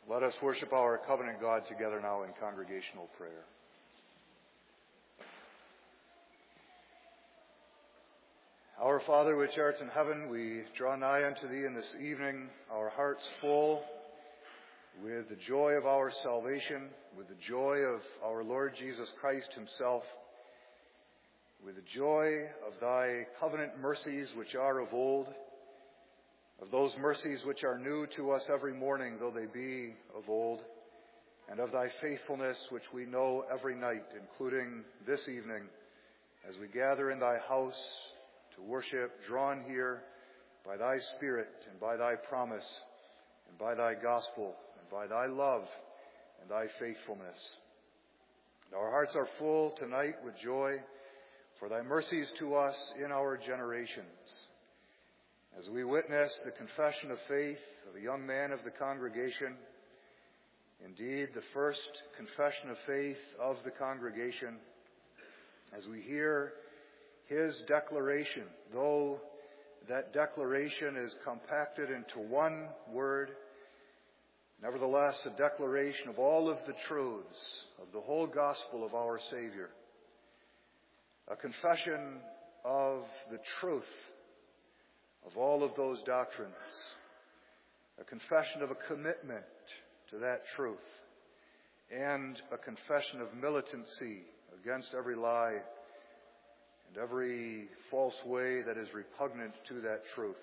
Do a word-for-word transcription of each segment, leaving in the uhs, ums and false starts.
Let us worship our covenant God together now in congregational prayer. Our Father, which art in heaven, we draw nigh unto thee in this evening, our hearts full with the joy of our salvation, with the joy of our Lord Jesus Christ himself, with the joy of thy covenant mercies which are of old, of those mercies which are new to us every morning, though they be of old, and of thy faithfulness which we know every night, including this evening, as we gather in thy house to worship, drawn here by thy Spirit and by thy promise and by thy gospel and by thy love and thy faithfulness. And our hearts are full tonight with joy for thy mercies to us in our generations. As we witness the confession of faith of a young man of the congregation, indeed the first confession of faith of the congregation, as we hear his declaration, though that declaration is compacted into one word, nevertheless a declaration of all of the truths of the whole gospel of our Savior, a confession of the truth of all of those doctrines, a confession of a commitment to that truth, and a confession of militancy against every lie and every false way that is repugnant to that truth.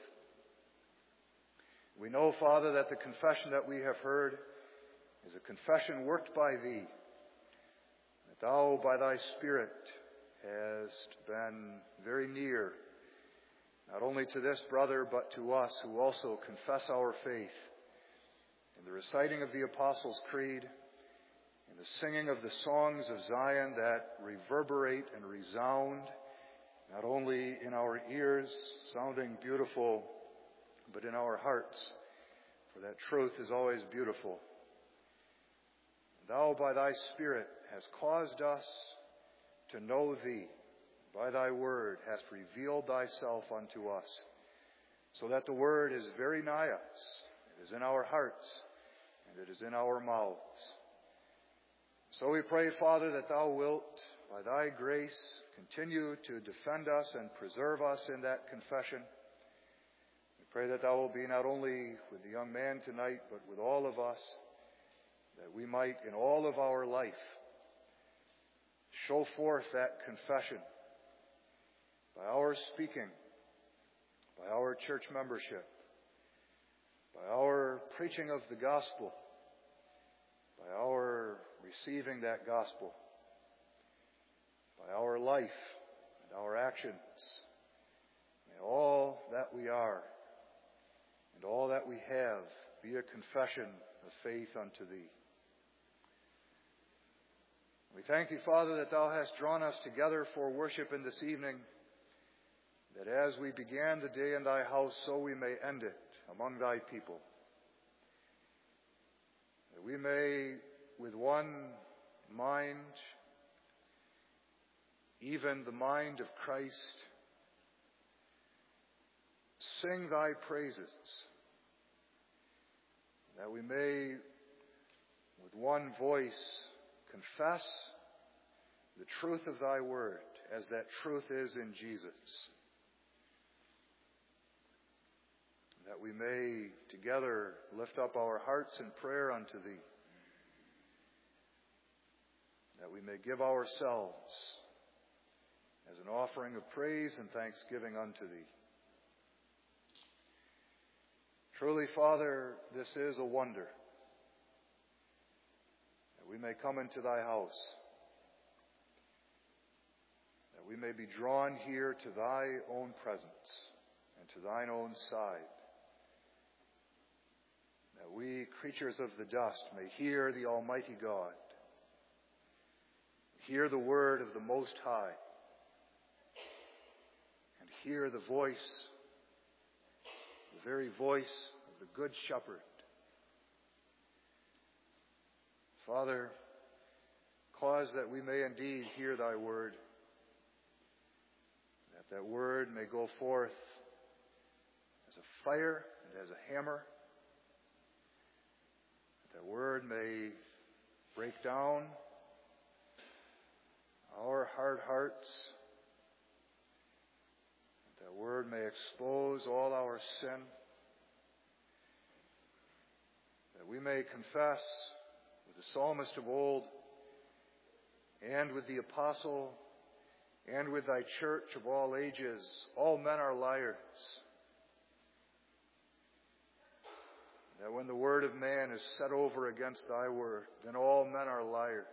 We know, Father, that the confession that we have heard is a confession worked by thee, that thou by thy Spirit hast been very near, not only to this brother, but to us who also confess our faith in the reciting of the Apostles' Creed, in the singing of the songs of Zion that reverberate and resound, not only in our ears, sounding beautiful, but in our hearts, for that truth is always beautiful. And thou by thy Spirit hast caused us to know thee, by thy word hast revealed thyself unto us, so that the word is very nigh us, it is in our hearts, and it is in our mouths. So we pray, Father, that thou wilt, by thy grace, continue to defend us and preserve us in that confession. We pray that thou wilt be not only with the young man tonight, but with all of us, that we might in all of our life show forth that confession by our speaking, by our church membership, by our preaching of the gospel, by our receiving that gospel, by our life and our actions. May all that we are and all that we have be a confession of faith unto thee. We thank thee, Father, that thou hast drawn us together for worship in this evening, that as we began the day in thy house, so we may end it among thy people. That we may, with one mind, even the mind of Christ, sing thy praises, that we may, with one voice, confess the truth of thy word, as that truth is in Jesus, that we may together lift up our hearts in prayer unto thee, that we may give ourselves as an offering of praise and thanksgiving unto thee. Truly, Father, this is a wonder, that we may come into thy house, that we may be drawn here to thy own presence and to thine own side, that we, creatures of the dust, may hear the Almighty God, hear the word of the Most High, and hear the voice, the very voice of the Good Shepherd. Father, cause that we may indeed hear thy word, that that word may go forth as a fire and as a hammer, that word may break down our hard hearts. That word may expose all our sin. That we may confess with the psalmist of old, and with the apostle, and with thy church of all ages, all men are liars. That when the word of man is set over against thy word, then all men are liars.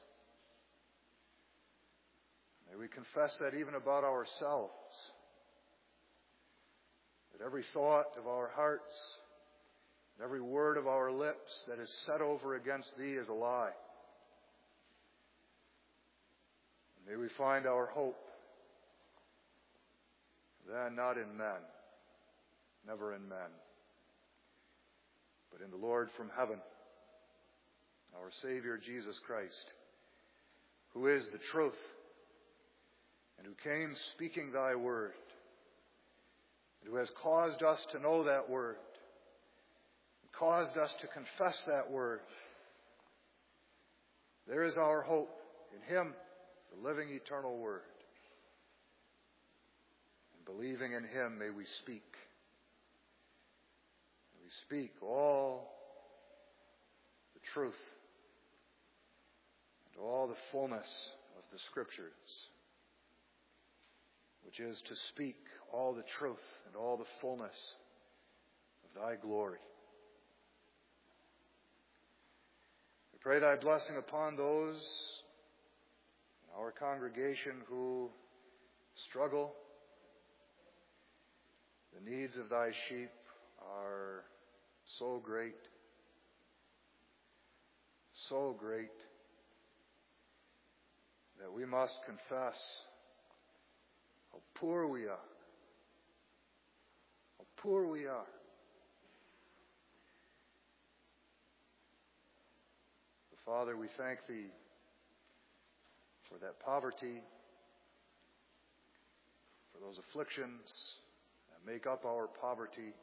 May we confess that even about ourselves. That every thought of our hearts, every word of our lips that is set over against thee is a lie. May we find our hope then not in men, never in men, but in the Lord from heaven, our Savior Jesus Christ, who is the truth, and who came speaking thy word, and who has caused us to know that word, and caused us to confess that word. There is our hope in him, the living eternal word. And believing in him, may we speak. May we speak all the truth and all the fullness of the Scriptures, which is to speak all the truth and all the fullness of thy glory. We pray thy blessing upon those in our congregation who struggle. The needs of thy sheep are so great, so great, that we must confess how poor we are. How poor we are. But Father, we thank thee for that poverty, for those afflictions that make up our poverty.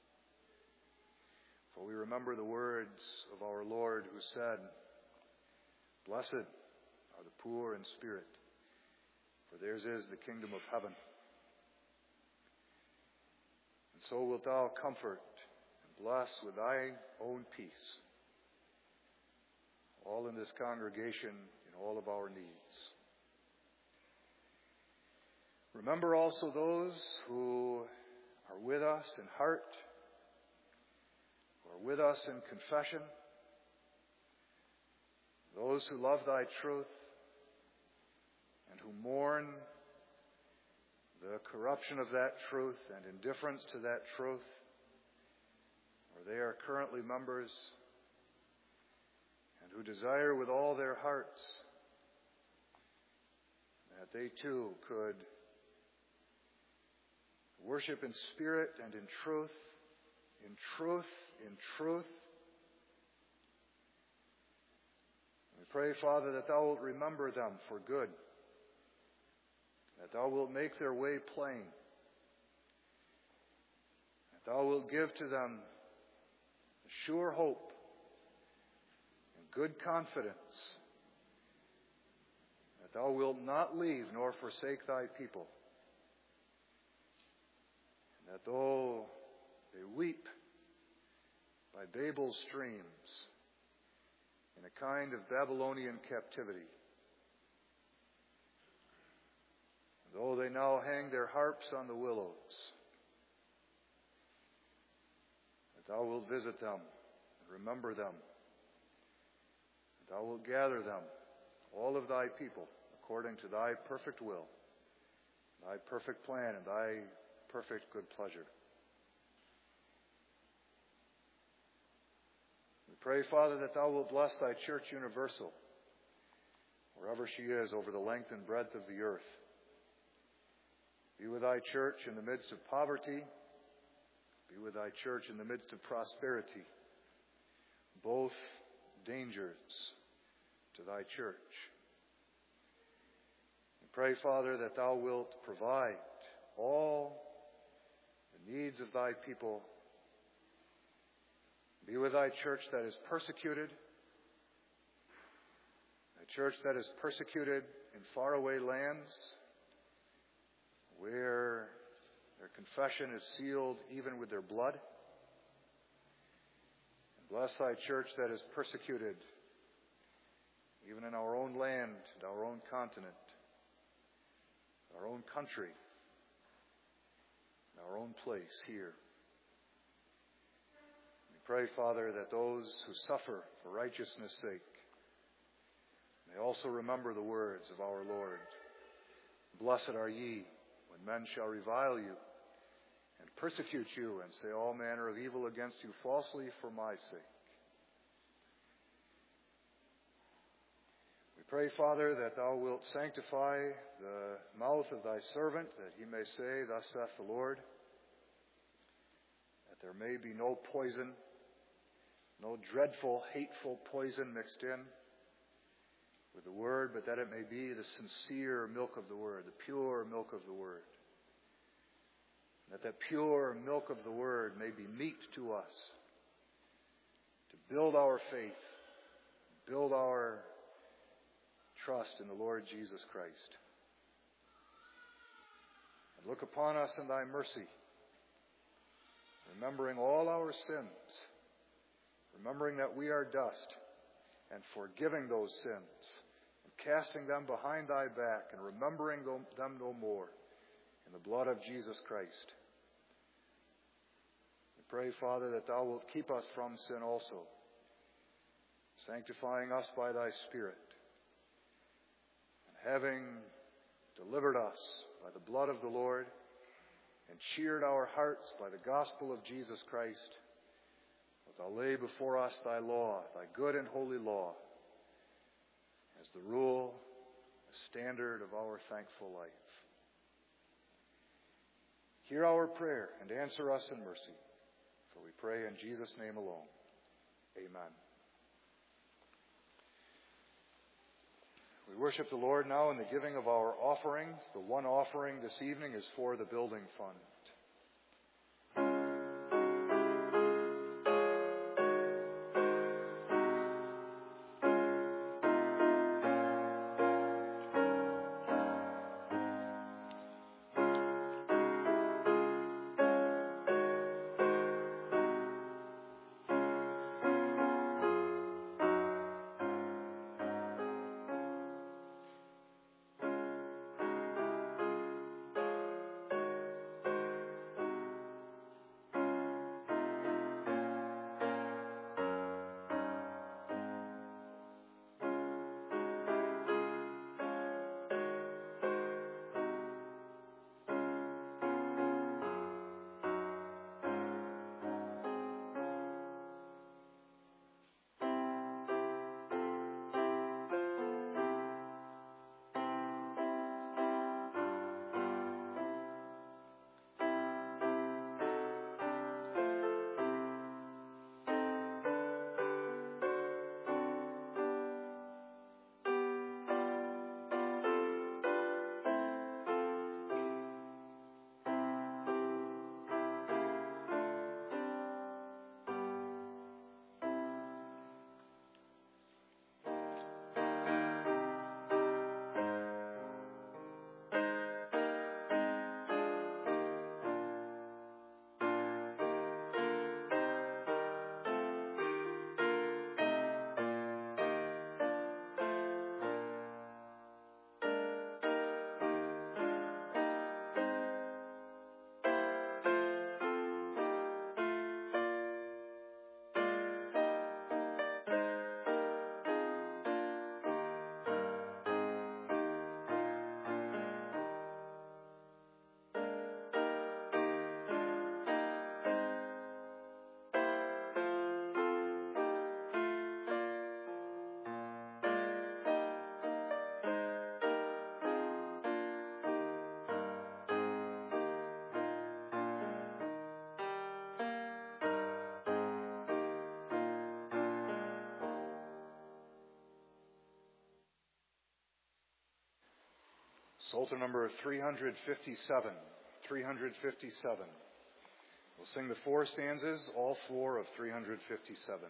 For we remember the words of our Lord who said, "Blessed are the poor in spirit, for theirs is the kingdom of heaven." And so wilt thou comfort and bless with thy own peace all in this congregation, in all of our needs. Remember also those who are with us in heart, who are with us in confession, those who love thy truth, and who mourn the corruption of that truth and indifference to that truth, or they are currently members, and who desire with all their hearts that they too could worship in spirit and in truth, in truth, in truth. We pray, Father, that thou wilt remember them for good, that thou wilt make their way plain, that thou wilt give to them sure hope and good confidence, that thou wilt not leave nor forsake thy people, and that though they weep by Babel's streams in a kind of Babylonian captivity, though they now hang their harps on the willows, that thou wilt visit them and remember them, that thou wilt gather them, all of thy people, according to thy perfect will, thy perfect plan, and thy perfect good pleasure. We pray, Father, that thou wilt bless thy church universal, wherever she is over the length and breadth of the earth. Be with thy church in the midst of poverty. Be with thy church in the midst of prosperity. Both dangers to thy church. We pray, Father, that thou wilt provide all the needs of thy people, Be with thy church that is persecuted, thy church that is persecuted in faraway lands, where their confession is sealed even with their blood. And bless thy church that is persecuted even in our own land, and our own continent, our own country, and our own place here. We pray, Father, that those who suffer for righteousness' sake may also remember the words of our Lord. Blessed are ye when men shall revile you and persecute you and say all manner of evil against you falsely for my sake. We pray, Father, that thou wilt sanctify the mouth of thy servant, that he may say, Thus saith the Lord, that there may be no poison, no dreadful, hateful poison mixed in with the word, but that it may be the sincere milk of the word, the pure milk of the word. That that pure milk of the word may be meat to us to build our faith, build our trust in the Lord Jesus Christ. And look upon us in thy mercy, remembering all our sins, remembering that we are dust, and forgiving those sins, and casting them behind thy back, and remembering them no more, in the blood of Jesus Christ. We pray, Father, that thou wilt keep us from sin also, sanctifying us by thy Spirit, and having delivered us by the blood of the Lord, and cheered our hearts by the gospel of Jesus Christ, that thou lay before us thy law, thy good and holy law, as the rule, the standard of our thankful life. Hear our prayer and answer us in mercy, for we pray in Jesus' name alone. Amen. We worship the Lord now in the giving of our offering. The one offering this evening is for the building fund. Psalter number three hundred fifty-seven. three hundred fifty-seven. We'll sing the four stanzas, all four of three hundred fifty-seven.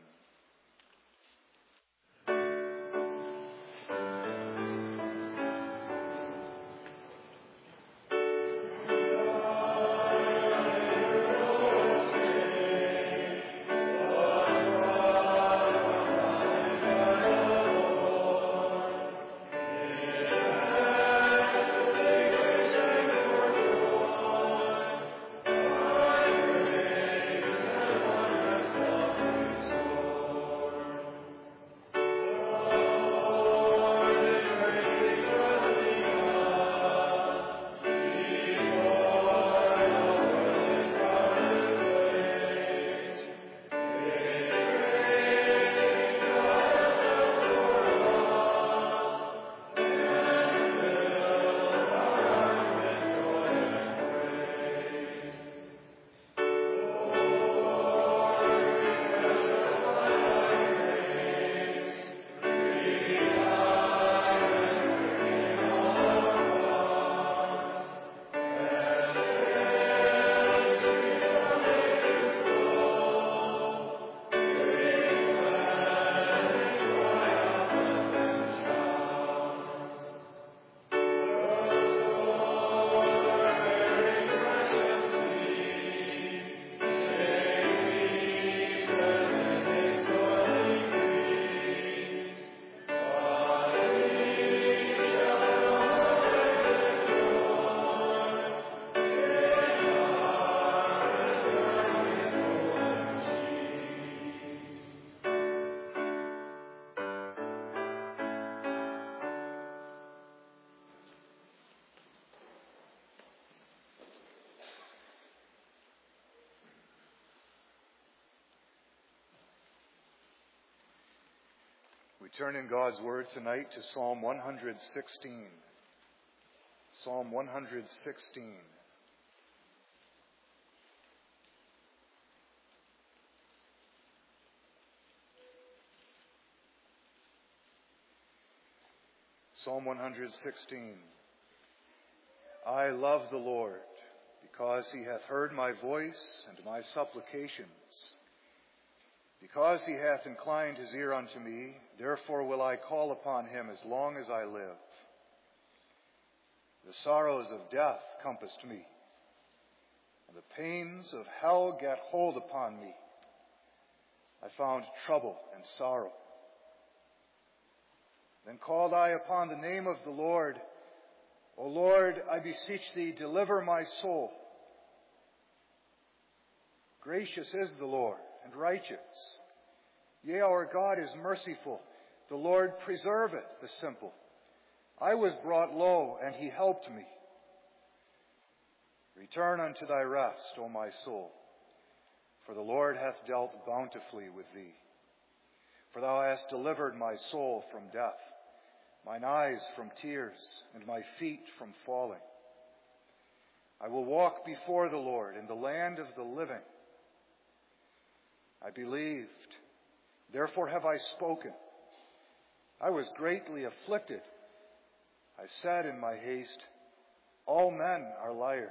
We turn in God's Word tonight to Psalm one hundred sixteen. Psalm one hundred sixteen. Psalm one hundred sixteen. I love the Lord, because he hath heard my voice and my supplications. Because he hath inclined his ear unto me, therefore will I call upon him as long as I live. The sorrows of death compassed me, and the pains of hell gat hold upon me. I found trouble and sorrow. Then called I upon the name of the Lord. O Lord, I beseech thee, deliver my soul. Gracious is the Lord, and righteous. Yea, our God is merciful. The Lord preserveth the simple. I was brought low, and he helped me. Return unto thy rest, O my soul, for the Lord hath dealt bountifully with thee. For thou hast delivered my soul from death, mine eyes from tears, and my feet from falling. I will walk before the Lord in the land of the living. I believed, therefore have I spoken. I was greatly afflicted. I said in my haste, all men are liars.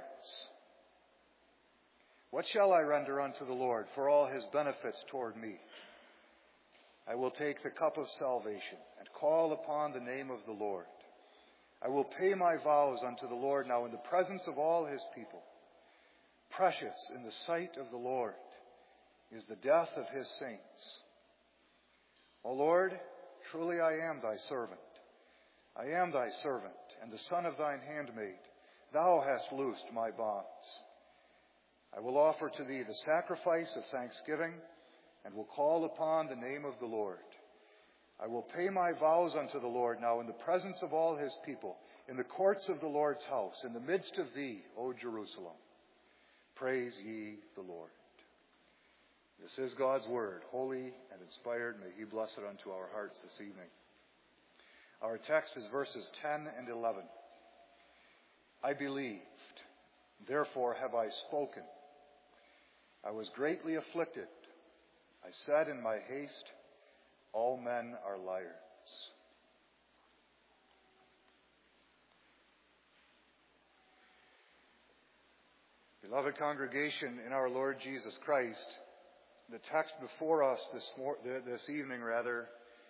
What shall I render unto the Lord for all his benefits toward me? I will take the cup of salvation and call upon the name of the Lord. I will pay my vows unto the Lord now in the presence of all his people. Precious in the sight of the Lord is the death of his saints. O Lord, truly I am thy servant. I am thy servant, and the son of thine handmaid. Thou hast loosed my bonds. I will offer to thee the sacrifice of thanksgiving, and will call upon the name of the Lord. I will pay my vows unto the Lord now in the presence of all his people, in the courts of the Lord's house, in the midst of thee, O Jerusalem. Praise ye the Lord. This is God's word, holy and inspired. May he bless it unto our hearts this evening. Our text is verses ten and eleven. I believed, therefore have I spoken. I was greatly afflicted. I said in my haste, all men are liars. Beloved congregation in our Lord Jesus Christ, the text before us this, mor- this evening rather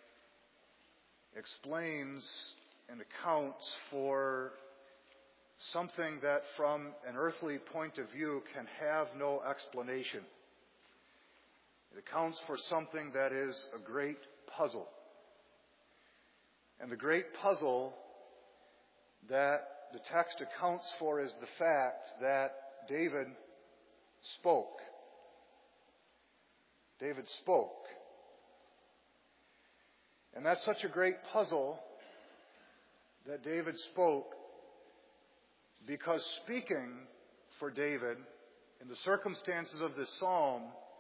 explains and accounts for something that from an earthly point of view can have no explanation. It accounts for something that is a great puzzle. And the great puzzle that the text accounts for is the fact that David spoke. David spoke. And that's such a great puzzle that David spoke because speaking for David in the circumstances of this psalm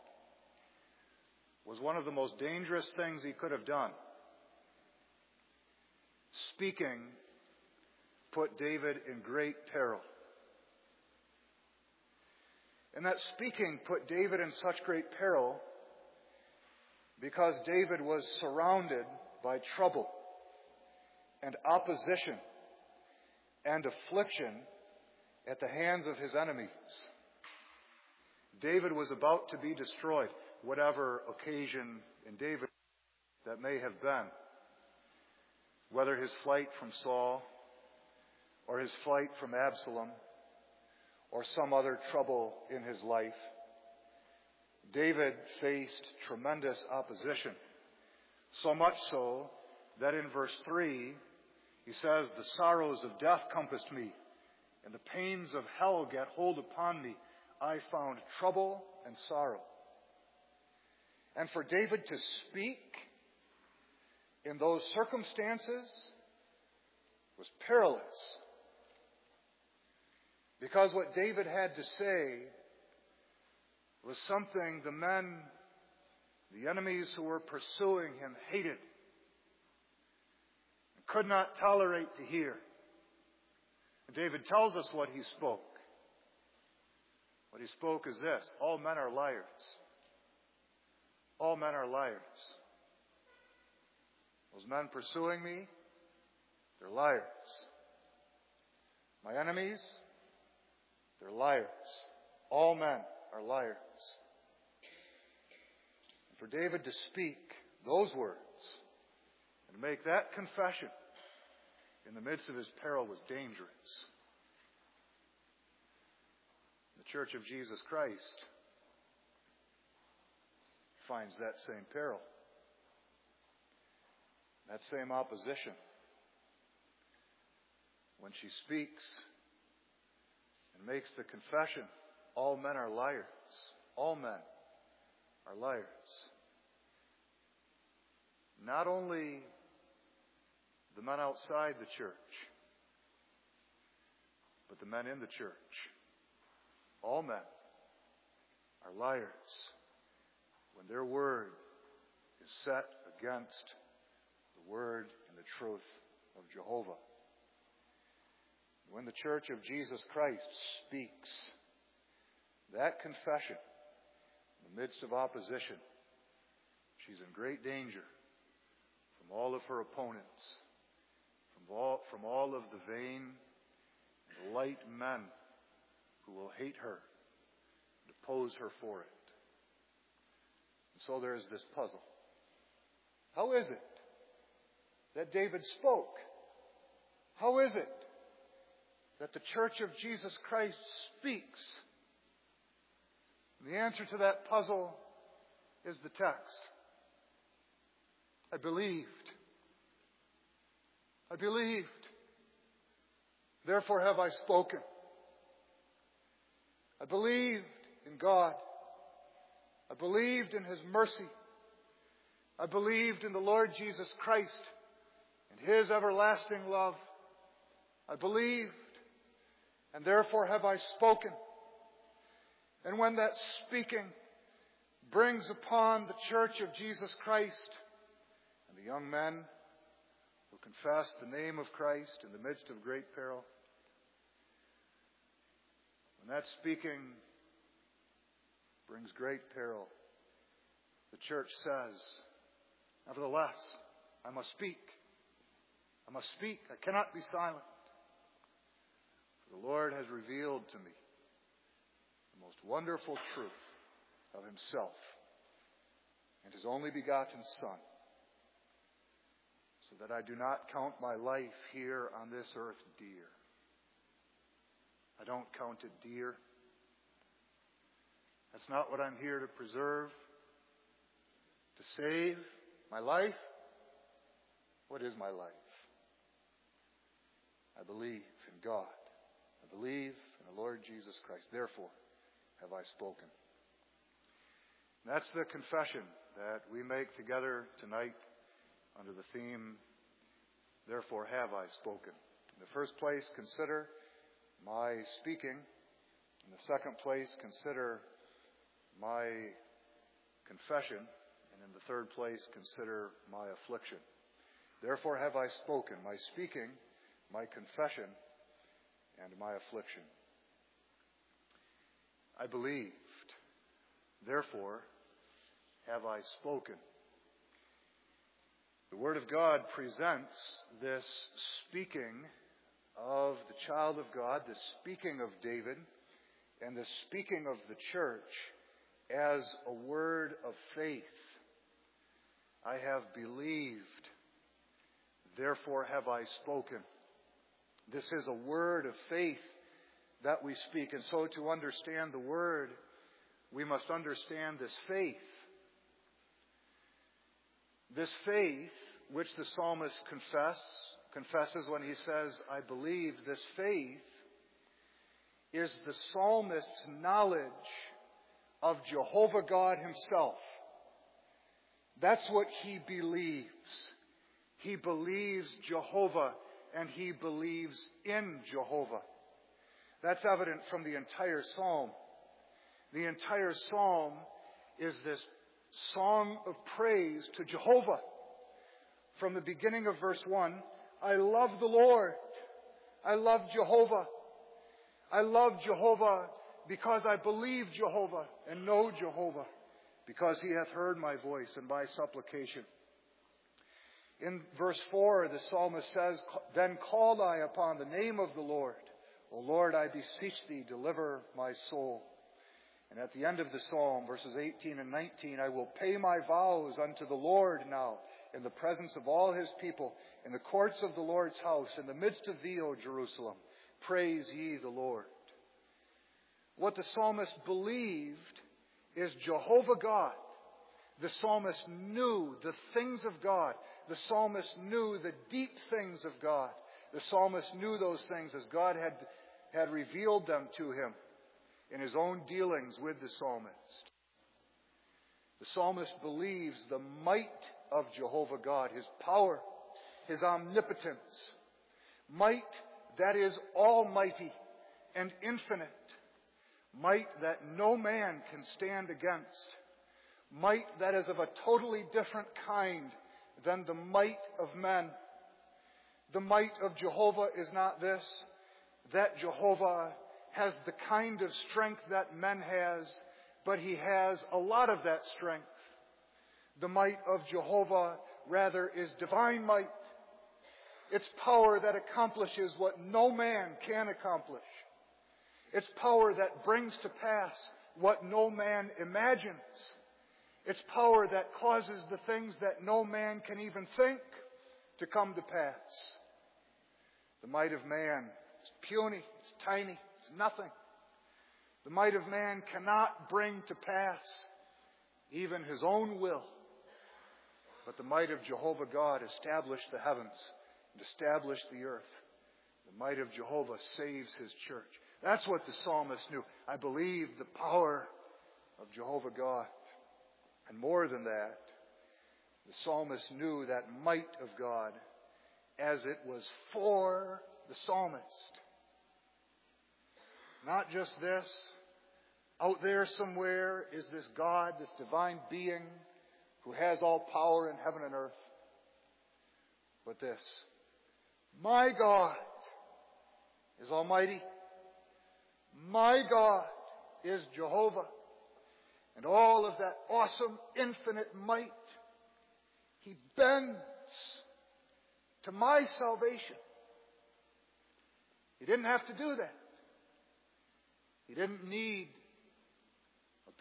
was one of the most dangerous things he could have done. Speaking put David in great peril. And that speaking put David in such great peril because David was surrounded by trouble and opposition and affliction at the hands of his enemies. David was about to be destroyed, whatever occasion in David that may have been. Whether his flight from Saul, or his flight from Absalom, or some other trouble in his life, David faced tremendous opposition. So much so that in verse three, he says, "The sorrows of death compassed me, and the pains of hell get hold upon me. I found trouble and sorrow." And for David to speak in those circumstances was perilous. Because what David had to say was something the men, the enemies who were pursuing him, hated and could not tolerate to hear. And David tells us what he spoke. What he spoke is this: all men are liars. All men are liars. Those men pursuing me, they're liars. My enemies, they're liars. All men are liars. And for David to speak those words and to make that confession in the midst of his peril was dangerous. The Church of Jesus Christ finds that same peril, that same opposition. When she speaks and makes the confession, all men are liars. All men are liars. Not only the men outside the church, but the men in the church. All men are liars when their word is set against the word and the truth of Jehovah. When the Church of Jesus Christ speaks that confession in the midst of opposition, she's in great danger from all of her opponents, from all, from all of the vain and light men who will hate her and oppose her for it. And so there is this puzzle. How is it that David spoke? How is it that the Church of Jesus Christ speaks? And the answer to that puzzle is the text. I believed. I believed. Therefore have I spoken. I believed in God. I believed in His mercy. I believed in the Lord Jesus Christ and His everlasting love. I believed, and therefore have I spoken. And when that speaking brings upon the Church of Jesus Christ and the young men who confess the name of Christ in the midst of great peril, when that speaking brings great peril, the church says, nevertheless, I must speak. I must speak. I cannot be silent. For the Lord has revealed to me most wonderful truth of himself and his only begotten Son, so that I do not count my life here on this earth dear. I don't count it dear. That's not what I'm here to preserve, to save. My life? What is my life? I believe in God. I believe in the Lord Jesus Christ. Therefore have I spoken. And that's the confession that we make together tonight under the theme, Therefore have I spoken. In the first place, consider my speaking. In the second place, consider my confession. And in the third place, consider my affliction. Therefore have I spoken, my speaking, my confession, and my affliction. I believed. Therefore have I spoken. The Word of God presents this speaking of the child of God, the speaking of David, and the speaking of the church as a word of faith. I have believed, therefore have I spoken. This is a word of faith that we speak. And so to understand the word, we must understand this faith. This faith, which the psalmist confess, confesses when he says, I believe, this faith is the psalmist's knowledge of Jehovah God himself. That's what he believes. He believes Jehovah, and he believes in Jehovah. That's evident from the entire psalm. The entire psalm is this song of praise to Jehovah. From the beginning of verse one, I love the Lord. I love Jehovah. I love Jehovah because I believe Jehovah and know Jehovah, because he hath heard my voice and my supplication. In verse four, the psalmist says, Then called I upon the name of the Lord. O Lord, I beseech thee, deliver my soul. And at the end of the psalm, verses eighteen and nineteen, I will pay my vows unto the Lord now, in the presence of all his people, in the courts of the Lord's house, in the midst of thee, O Jerusalem. Praise ye the Lord. What the psalmist believed is Jehovah God. The psalmist knew the things of God. The psalmist knew the deep things of God. The psalmist knew those things as God had, had revealed them to him in his own dealings with the psalmist. The psalmist believes the might of Jehovah God, his power, his omnipotence. Might that is almighty and infinite. Might that no man can stand against. Might that is of a totally different kind than the might of men. The might of Jehovah is not this, that Jehovah has the kind of strength that men has, but he has a lot of that strength. The might of Jehovah, rather, is divine might. It's power that accomplishes what no man can accomplish. It's power that brings to pass what no man imagines. It's power that causes the things that no man can even think to come to pass. The might of man is puny, it's tiny, it's nothing. The might of man cannot bring to pass even his own will. But the might of Jehovah God established the heavens and established the earth. The might of Jehovah saves his church. That's what the psalmist knew. I believe the power of Jehovah God. And more than that, the psalmist knew that might of God as it was for the psalmist. Not just this. Out there somewhere is this God, this divine being who has all power in heaven and earth. But this, my God is almighty. My God is Jehovah. And all of that awesome, infinite might, he bends to my salvation. He didn't have to do that. He didn't need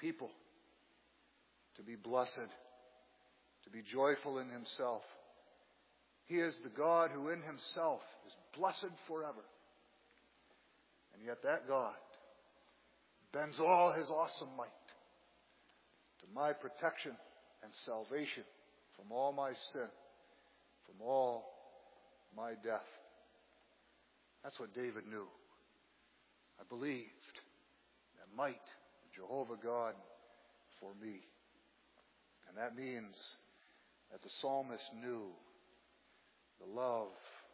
people to be blessed, to be joyful in himself. He is the God who in himself is blessed forever. And yet that God bends all his awesome might to my protection and salvation from all my sin, from all my death. That's what David knew. I believed that might of Jehovah God for me. And that means that the psalmist knew the love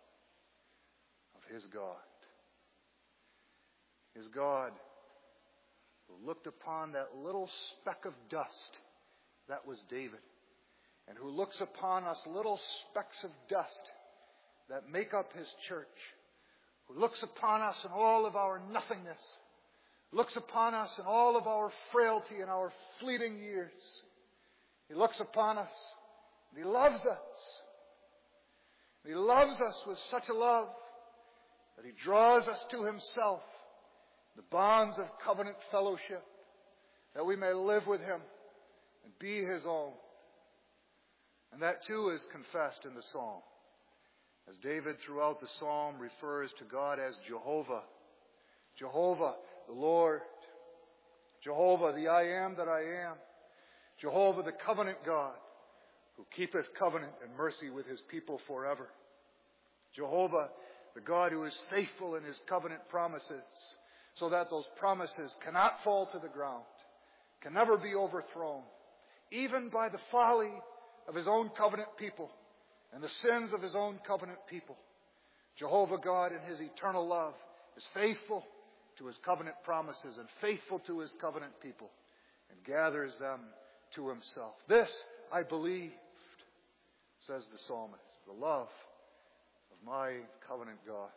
of his God. His God who looked upon that little speck of dust that was David, and who looks upon us little specks of dust that make up his church, who looks upon us in all of our nothingness, looks upon us in all of our frailty and our fleeting years. He looks upon us and he loves us. He loves us with such a love that he draws us to himself, the bonds of covenant fellowship, that we may live with him and be his own. And that too is confessed in the psalm, as David throughout the psalm refers to God as Jehovah. Jehovah, the Lord. Jehovah, the I am that I am. Jehovah, the covenant God, who keepeth covenant and mercy with his people forever. Jehovah, the God who is faithful in his covenant promises, so that those promises cannot fall to the ground, can never be overthrown, even by the folly of his own covenant people and the sins of his own covenant people. Jehovah God in his eternal love is faithful to his covenant promises and faithful to his covenant people, and gathers them to himself. This I believed, says the psalmist, the love of my covenant God.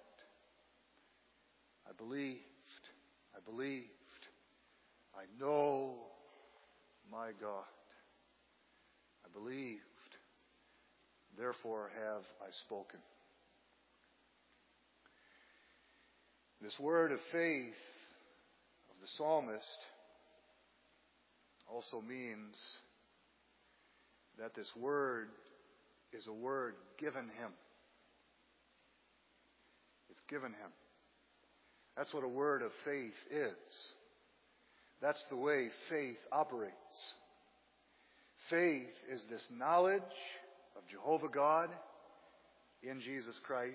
I believed, I believed, I know my God. I believed, therefore have I spoken. This word of faith of the psalmist also means that this word is a word given him. It's given him. That's what a word of faith is. That's the way faith operates. Faith is this knowledge of Jehovah God in Jesus Christ.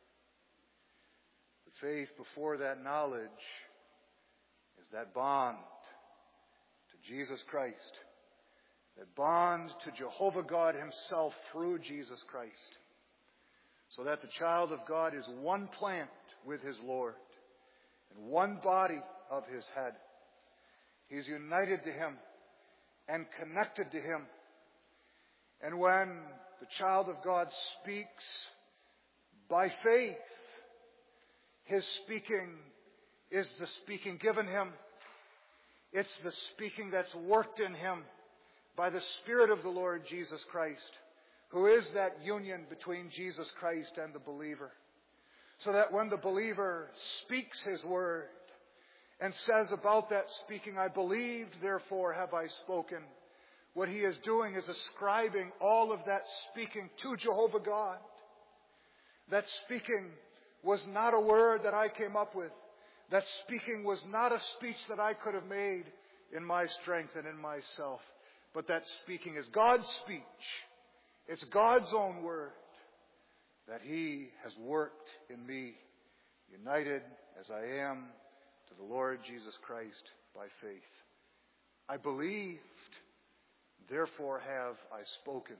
The faith before that knowledge is that bond to Jesus Christ. That bond to Jehovah God himself through Jesus Christ. So that the child of God is one plant with his Lord and one body of his head. He's united to him and connected to him. And when the child of God speaks by faith, his speaking is the speaking given him. It's the speaking that's worked in him by the Spirit of the Lord Jesus Christ, who is that union between Jesus Christ and the believer. So that when the believer speaks his word and says about that speaking, I believed, therefore have I spoken, what he is doing is ascribing all of that speaking to Jehovah God. That speaking was not a word that I came up with. That speaking was not a speech that I could have made in my strength and in myself. But that speaking is God's speech. It's God's own word that he has worked in me, united as I am to the Lord Jesus Christ by faith. I believed, therefore have I spoken.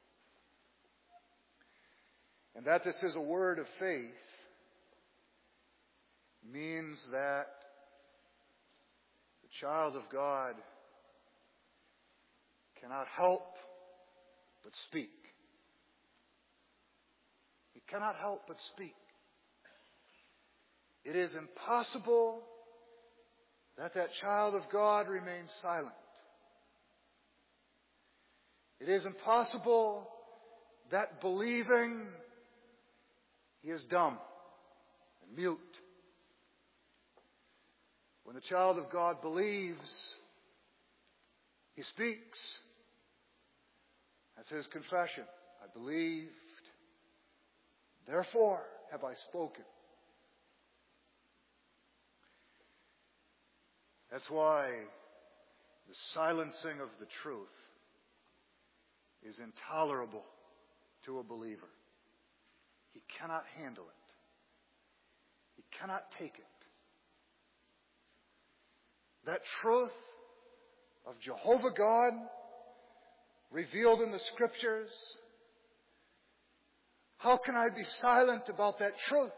And that this is a word of faith means that the child of God cannot help but speak. He cannot help but speak. It is impossible that that child of God remains silent. It is impossible that believing he is dumb and mute. When the child of God believes, He speaks. That's his confession. I believed, therefore have I spoken. That's why the silencing of the truth is intolerable to a believer. He cannot handle it. He cannot take it. That truth of Jehovah God revealed in the Scriptures, how can I be silent about that truth?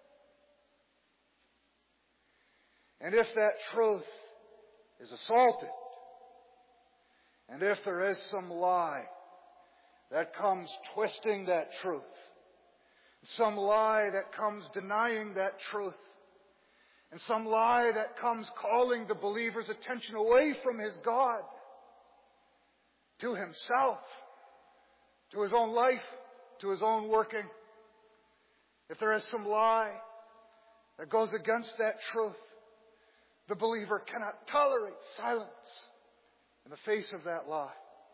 And if that truth is assaulted, and if there is some lie that comes twisting that truth, some lie that comes denying that truth, and some lie that comes calling the believer's attention away from his God to himself, to his own life, to his own working. If there is some lie that goes against that truth, the believer cannot tolerate silence in the face of that lie.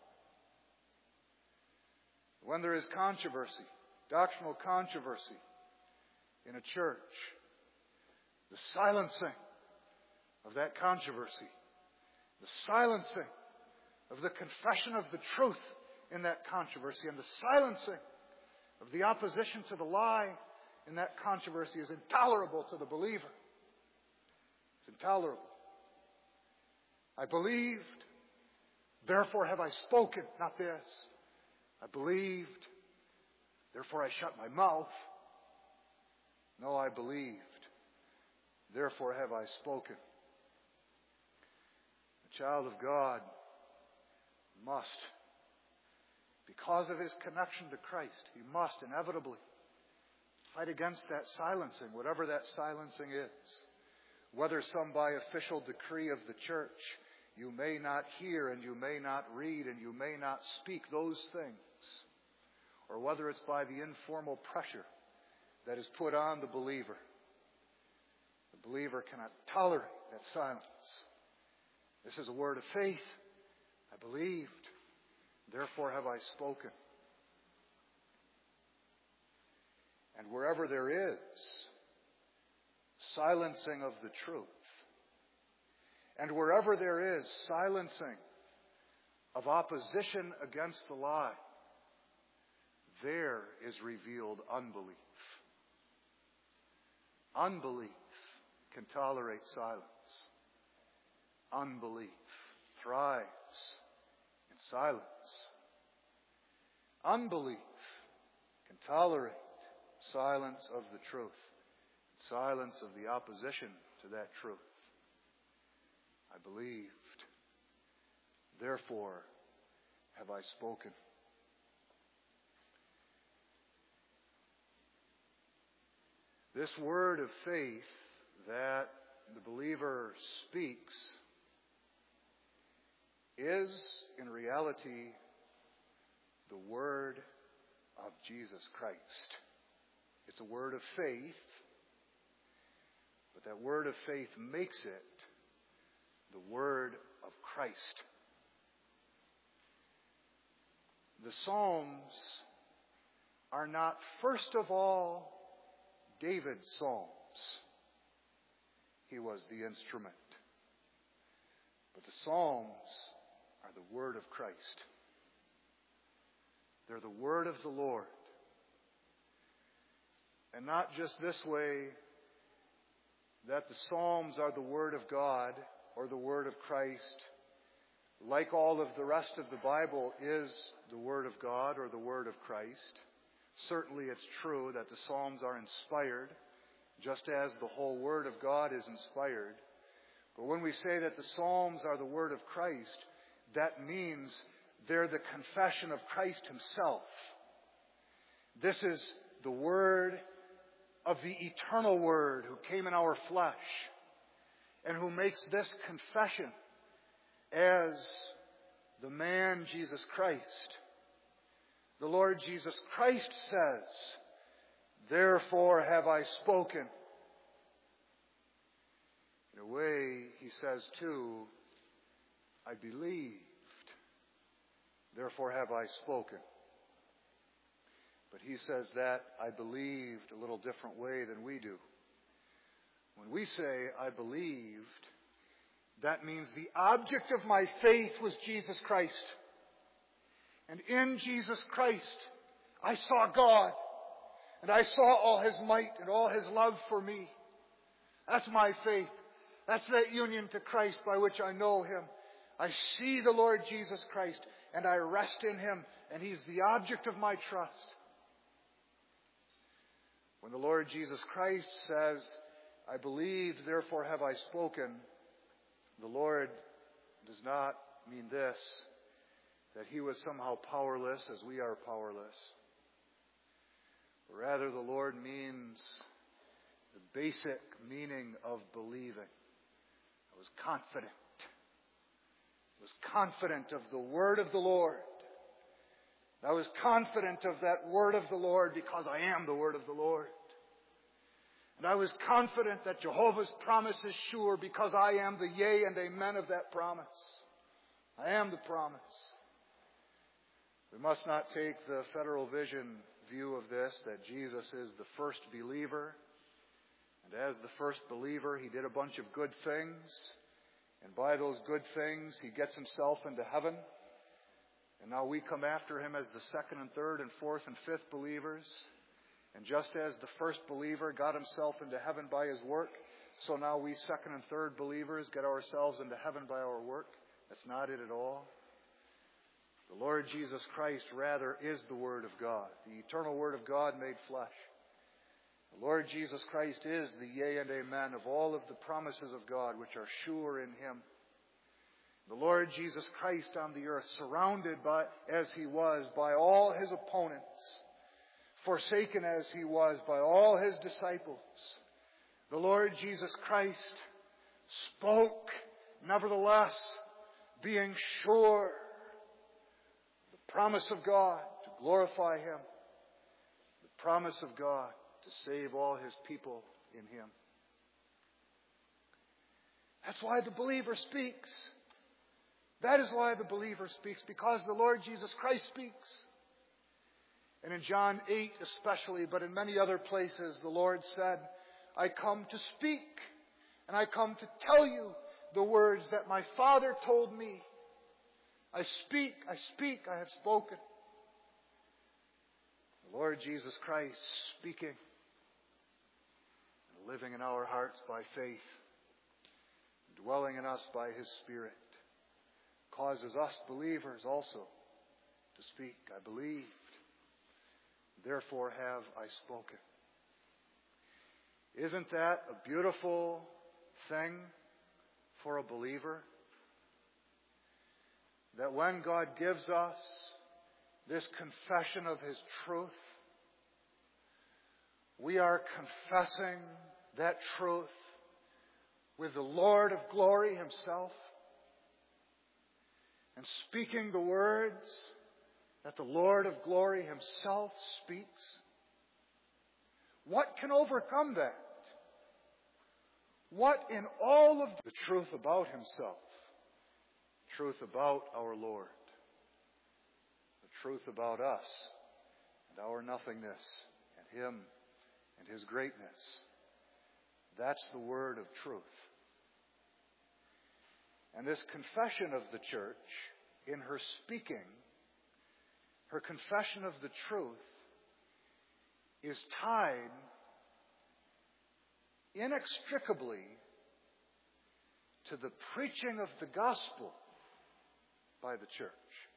When there is controversy, doctrinal controversy in a church, the silencing of that controversy, the silencing of the confession of the truth in that controversy, and the silencing of the opposition to the lie in that controversy is intolerable to the believer. It's intolerable. I believed, therefore have I spoken. Not this. I believed, therefore I shut my mouth. No, I believed, therefore have I spoken. The child of God must, because of his connection to Christ, he must inevitably fight against that silencing, whatever that silencing is. Whether some by official decree of the church, you may not hear and you may not read and you may not speak those things, or whether it's by the informal pressure that is put on the believer. The believer cannot tolerate that silence. This is a word of faith. I believed, therefore have I spoken. And wherever there is silencing of the truth, and wherever there is silencing of opposition against the lie, there is revealed unbelief. Unbelief can tolerate silence. Unbelief thrives in silence. Unbelief can tolerate silence of the truth, silence of the opposition to that truth. I believed, therefore have I spoken. This word of faith that the believer speaks is in reality the word of Jesus Christ. It's a word of faith, but that word of faith makes it the word of Christ. The Psalms are not, first of all, David's Psalms. He was the instrument. But the Psalms are the word of Christ. They're the word of the Lord. And not just this way, that the Psalms are the word of God or the word of Christ, like all of the rest of the Bible is the word of God or the word of Christ. Certainly it's true that the Psalms are inspired, just as the whole Word of God is inspired. But when we say that the Psalms are the Word of Christ, that means they're the confession of Christ Himself. This is the Word of the eternal Word who came in our flesh and who makes this confession as the man Jesus Christ. The Lord Jesus Christ says, therefore have I spoken. In a way, He says too, I believed. therefore have I spoken. But he says that I believed a little different way than we do. When we say I believed, that means the object of my faith was Jesus Christ. And in Jesus Christ, I saw God. And I saw all His might and all His love for me. That's my faith. That's that union to Christ by which I know Him. I see the Lord Jesus Christ and I rest in Him, and He's the object of my trust. When the Lord Jesus Christ says, I believed, therefore have I spoken, the Lord does not mean this, that He was somehow powerless as we are powerless. Rather, the Lord means the basic meaning of believing. I was confident. I was confident of the word of the Lord. I was confident of that word of the Lord because I am the word of the Lord. And I was confident that Jehovah's promise is sure because I am the yea and amen of that promise. I am the promise. We must not take the Federal Vision view of this, that Jesus is the first believer. And as the first believer, He did a bunch of good things. And by those good things, He gets Himself into heaven. And now we come after Him as the second and third and fourth and fifth believers. And just as the first believer got himself into heaven by his work, so now we second and third believers get ourselves into heaven by our work. That's not it at all. The Lord Jesus Christ, rather, is the Word of God, the eternal Word of God made flesh. The Lord Jesus Christ is the yea and amen of all of the promises of God which are sure in Him. The Lord Jesus Christ on the earth, surrounded by, as He was, by all His opponents, forsaken as He was by all His disciples, the Lord Jesus Christ spoke, nevertheless, being sure the promise of God to glorify Him, the promise of God to save all His people in Him. That's why the believer speaks. That is why the believer speaks, because the Lord Jesus Christ speaks. And in John eight especially, but in many other places, the Lord said, I come to speak, and I come to tell you the words that my Father told me. I speak, I speak, I have spoken. The Lord Jesus Christ speaking and living in our hearts by faith, dwelling in us by His Spirit, causes us believers also to speak. I believed, therefore have I spoken. Isn't that a beautiful thing for a believer? That when God gives us this confession of His truth, we are confessing that truth with the Lord of glory Himself and speaking the words that the Lord of glory Himself speaks. What can overcome that? What in all of the truth about Himself, truth about our Lord, the truth about us and our nothingness and Him and His greatness. That's the word of truth. And this confession of the church, in her speaking, her confession of the truth, is tied inextricably to the preaching of the gospel by the church.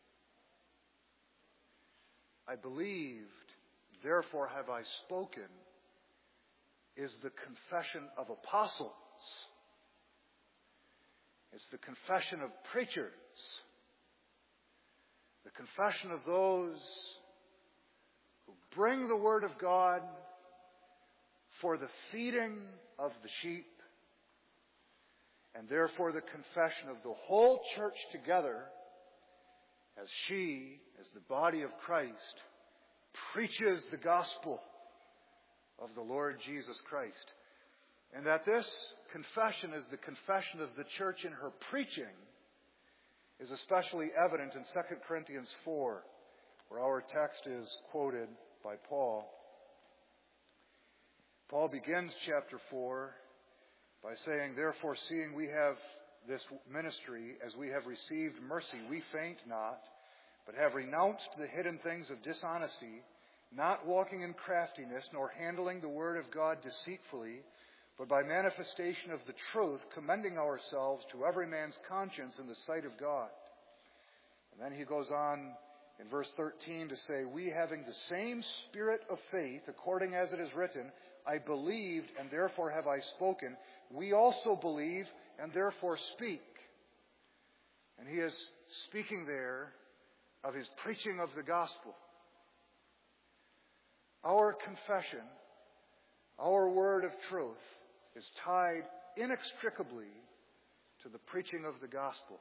I believed, therefore have I spoken, is the confession of apostles. It's the confession of preachers. The confession of those who bring the Word of God for the feeding of the sheep, and therefore the confession of the whole church together as she, as the body of Christ, preaches the gospel of the Lord Jesus Christ. And that this confession is the confession of the church in her preaching is especially evident in Second Corinthians four, where our text is quoted by Paul. Paul begins chapter four by saying, "Therefore, seeing we have this ministry, as we have received mercy, we faint not, but have renounced the hidden things of dishonesty, not walking in craftiness, nor handling the word of God deceitfully, but by manifestation of the truth, commending ourselves to every man's conscience in the sight of God." And then he goes on in verse thirteen to say, "We having the same spirit of faith, according as it is written, I believed, and therefore have I spoken. We also believe, and therefore speak." And he is speaking there of his preaching of the gospel. Our confession, our word of truth, is tied inextricably to the preaching of the gospel.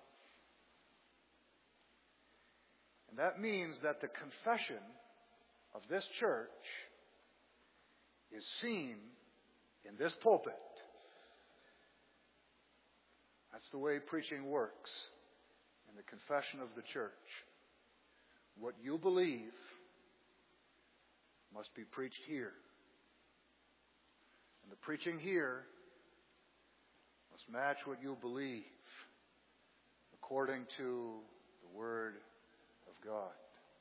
And that means that the confession of this church is seen in this pulpit. That's the way preaching works in the confession of the church. What you believe must be preached here. And the preaching here must match what you believe according to the Word of God.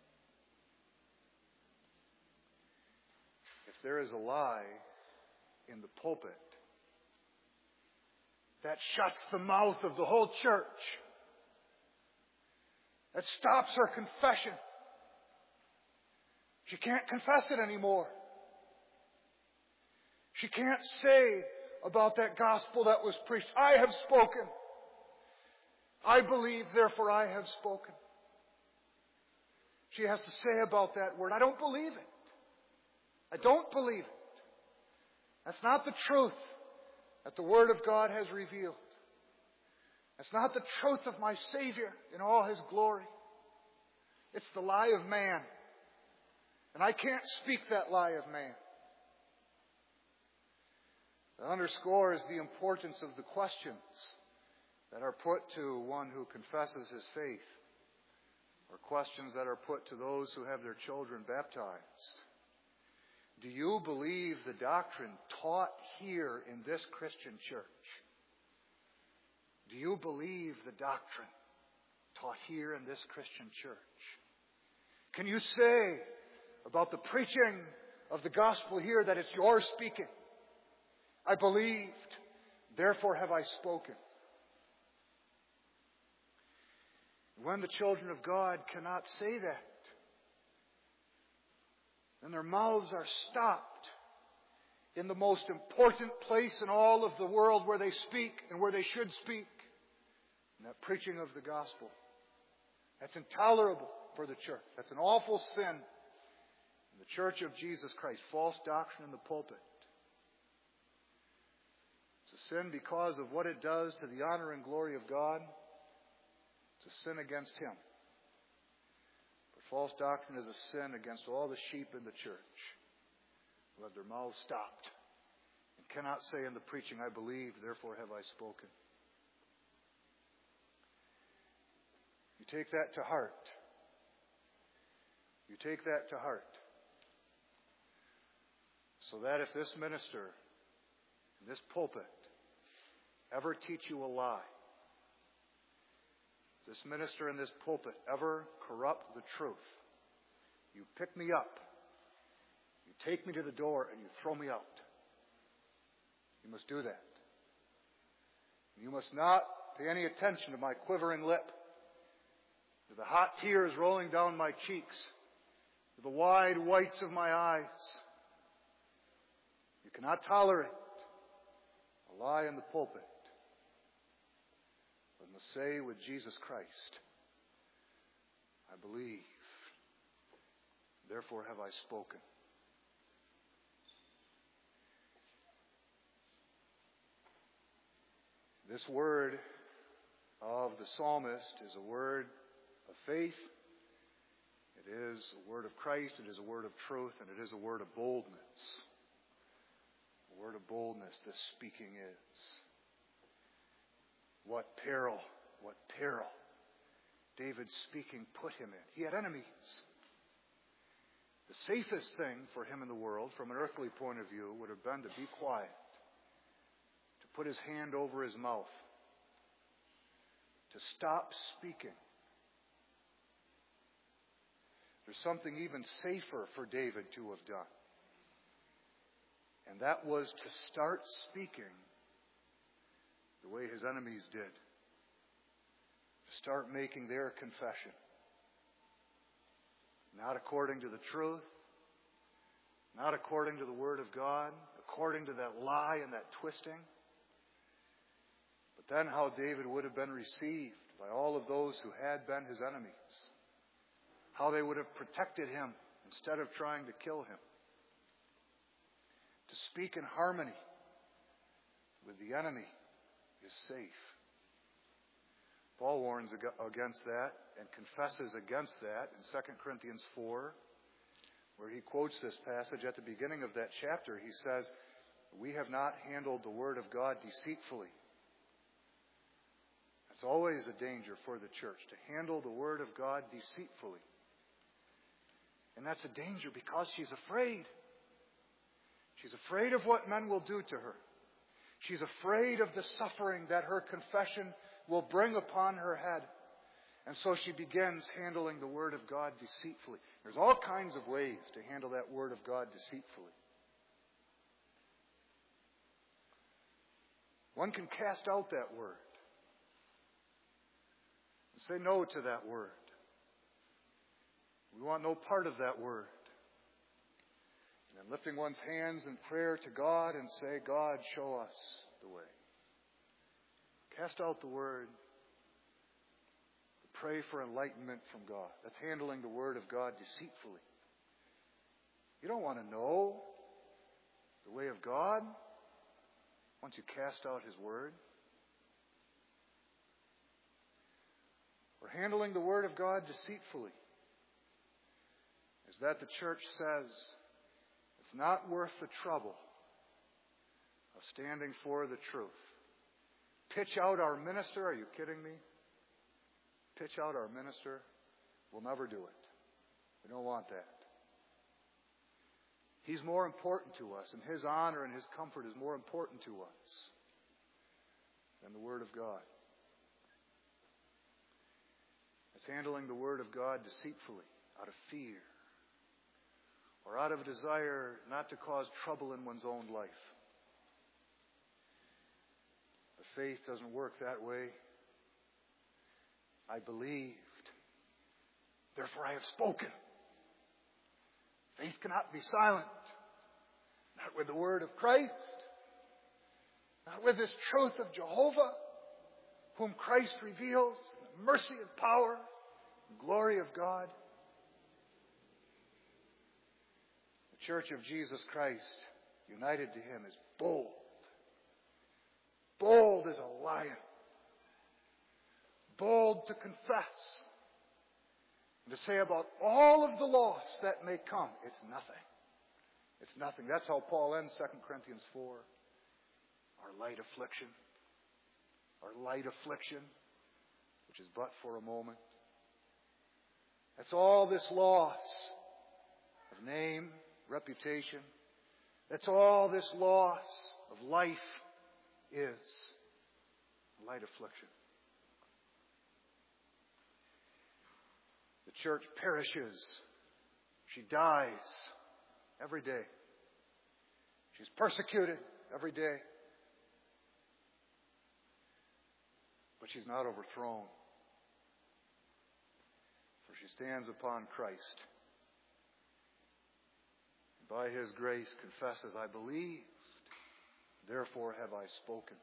If there is a lie in the pulpit, that shuts the mouth of the whole church. That stops her confession. She can't confess it anymore. She can't say about that gospel that was preached, "I have spoken. I believe, therefore I have spoken." She has to say about that word, "I don't believe it. I don't believe it." That's not the truth that the Word of God has revealed. That's not the truth of my Savior in all His glory. It's the lie of man. And I can't speak that lie of man. That underscores the importance of the questions that are put to one who confesses his faith, or questions that are put to those who have their children baptized. Do you believe the doctrine taught here in this Christian church? Do you believe the doctrine taught here in this Christian church? Can you say about the preaching of the gospel here that it's your speaking? I believed, therefore have I spoken. When the children of God cannot say that, then their mouths are stopped in the most important place in all of the world where they speak and where they should speak, in that preaching of the gospel. That's intolerable for the church. That's an awful sin in the church of Jesus Christ. False doctrine in the pulpit. It's a sin because of what it does to the honor and glory of God. It's a sin against Him. But false doctrine is a sin against all the sheep in the church who have their mouths stopped and cannot say in the preaching, "I believe, therefore have I spoken." You take that to heart. You take that to heart. So that if this minister in this pulpit ever teach you a lie, this minister in this pulpit ever corrupt the truth, you pick me up, you take me to the door, and you throw me out. You must do that. You must not pay any attention to my quivering lip, to the hot tears rolling down my cheeks, to the wide whites of my eyes. You cannot tolerate a lie in the pulpit. But must say with Jesus Christ, "I believe, therefore have I spoken." This word of the psalmist is a word of faith. It is a word of Christ. It is a word of truth. And it is a word of boldness. A word of boldness this speaking is. What peril, what peril David's speaking put him in. He had enemies. The safest thing for him in the world, from an earthly point of view, would have been to be quiet, to put his hand over his mouth, to stop speaking. There's something even safer for David to have done. And that was to start speaking the way his enemies did. To start making their confession. Not according to the truth. Not according to the Word of God. According to that lie and that twisting. But then how David would have been received by all of those who had been his enemies. How they would have protected him instead of trying to kill him. To speak in harmony with the enemy is safe. Paul warns against that and confesses against that in Second Corinthians four, where he quotes this passage at the beginning of that chapter. He says, "We have not handled the Word of God deceitfully." That's always a danger for the church, to handle the Word of God deceitfully. And that's a danger because she's afraid. She's afraid of what men will do to her. She's afraid of the suffering that her confession will bring upon her head. And so she begins handling the Word of God deceitfully. There's all kinds of ways to handle that Word of God deceitfully. One can cast out that Word and say no to that Word. We want no part of that Word. And lifting one's hands in prayer to God and say, "God, show us the way." Cast out the Word. Pray for enlightenment from God. That's handling the Word of God deceitfully. You don't want to know the way of God once you cast out His Word. Or handling the Word of God deceitfully is that the church says it's not worth the trouble of standing for the truth. Pitch out our minister? Are you kidding me? Pitch out our minister? We'll never do it. We don't want that. He's more important to us, and His honor and His comfort is more important to us than the Word of God. It's handling the Word of God deceitfully, out of fear, or out of a desire not to cause trouble in one's own life. But faith doesn't work that way. I believed, therefore I have spoken. Faith cannot be silent. Not with the Word of Christ. Not with this truth of Jehovah, whom Christ reveals, the mercy and power and glory of God. The Church of Jesus Christ, united to Him, is bold. Bold as a lion. Bold to confess. And to say about all of the loss that may come, it's nothing. It's nothing. That's how Paul ends Second Corinthians four. Our light affliction. Our light affliction, which is but for a moment. That's all this loss of name, reputation. That's all this loss of life is. Light affliction. The church perishes. She dies every day. She's persecuted every day. But she's not overthrown. For she stands upon Christ. And by His grace confesses, I believed, therefore have I spoken.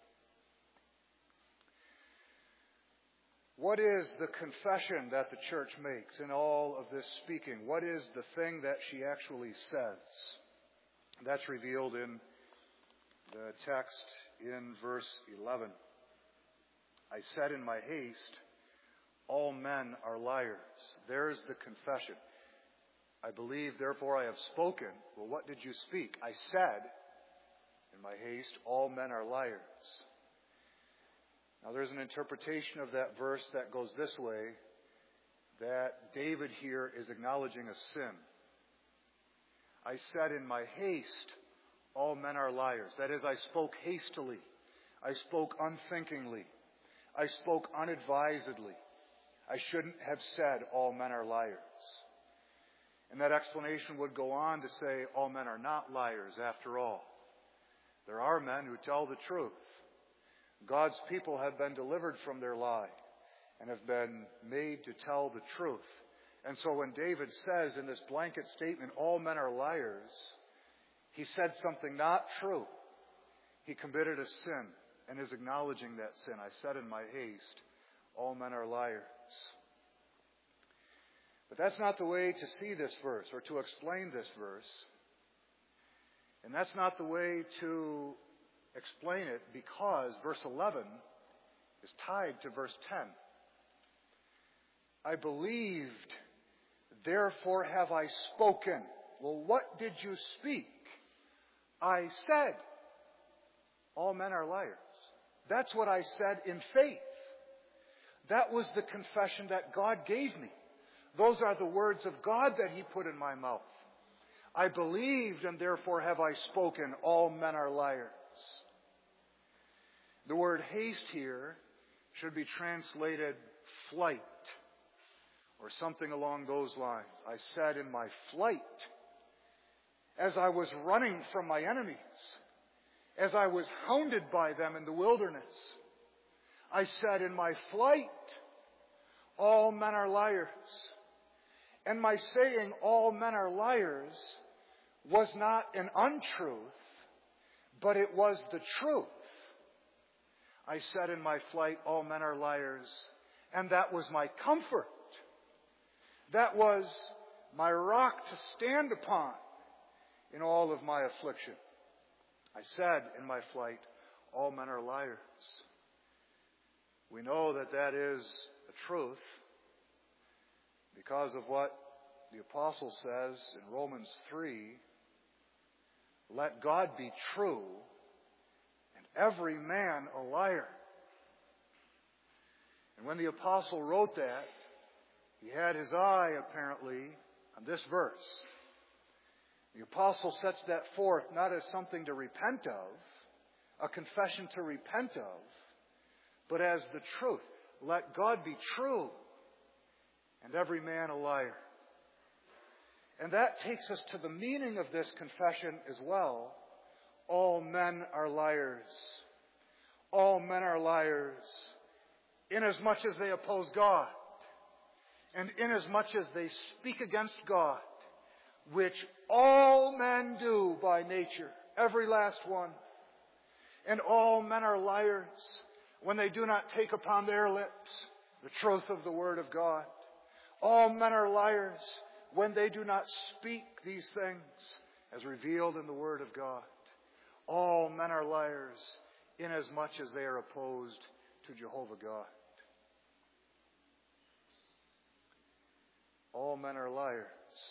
What is the confession that the church makes in all of this speaking? What is the thing that she actually says? That's revealed in the text in verse eleven. I said in my haste, all men are liars. There's the confession. I believe, therefore I have spoken. Well, what did you speak? I said, in my haste, all men are liars. Now there's an interpretation of that verse that goes this way. that David here is acknowledging a sin. I said in my haste, all men are liars. That is, I spoke hastily. I spoke unthinkingly. I spoke unadvisedly. I shouldn't have said all men are liars. And that explanation would go on to say all men are not liars after all. There are men who tell the truth. God's people have been delivered from their lie and have been made to tell the truth. And so when David says in this blanket statement, all men are liars, he said something not true. He committed a sin and is acknowledging that sin. I said in my haste, all men are liars. But that's not the way to see this verse or to explain this verse. And that's not the way to explain it, because verse eleven is tied to verse ten. I believed, therefore have I spoken. Well, what did you speak? I said, all men are liars. That's what I said in faith. That was the confession that God gave me. Those are the words of God that He put in my mouth. I believed, and therefore have I spoken, all men are liars. The word haste here should be translated flight, or something along those lines. I said in my flight, as I was running from my enemies, as I was hounded by them in the wilderness, I said in my flight, all men are liars. And my saying, all men are liars, was not an untruth, but it was the truth. I said in my flight, all men are liars, and that was my comfort. That was my rock to stand upon in all of my affliction. I said in my flight, all men are liars. We know that that is a truth because of what the apostle says in Romans three, let God be true and every man a liar. And when the apostle wrote that, he had his eye, apparently, on this verse. The apostle sets that forth not as something to repent of, a confession to repent of, but as the truth. Let God be true and every man a liar. And that takes us to the meaning of this confession as well. All men are liars. All men are liars, inasmuch as they oppose God, and inasmuch as they speak against God, which all men do by nature, every last one. And all men are liars when they do not take upon their lips the truth of the Word of God. All men are liars when they do not speak these things as revealed in the Word of God. All men are liars inasmuch as they are opposed to Jehovah God. All men are liars,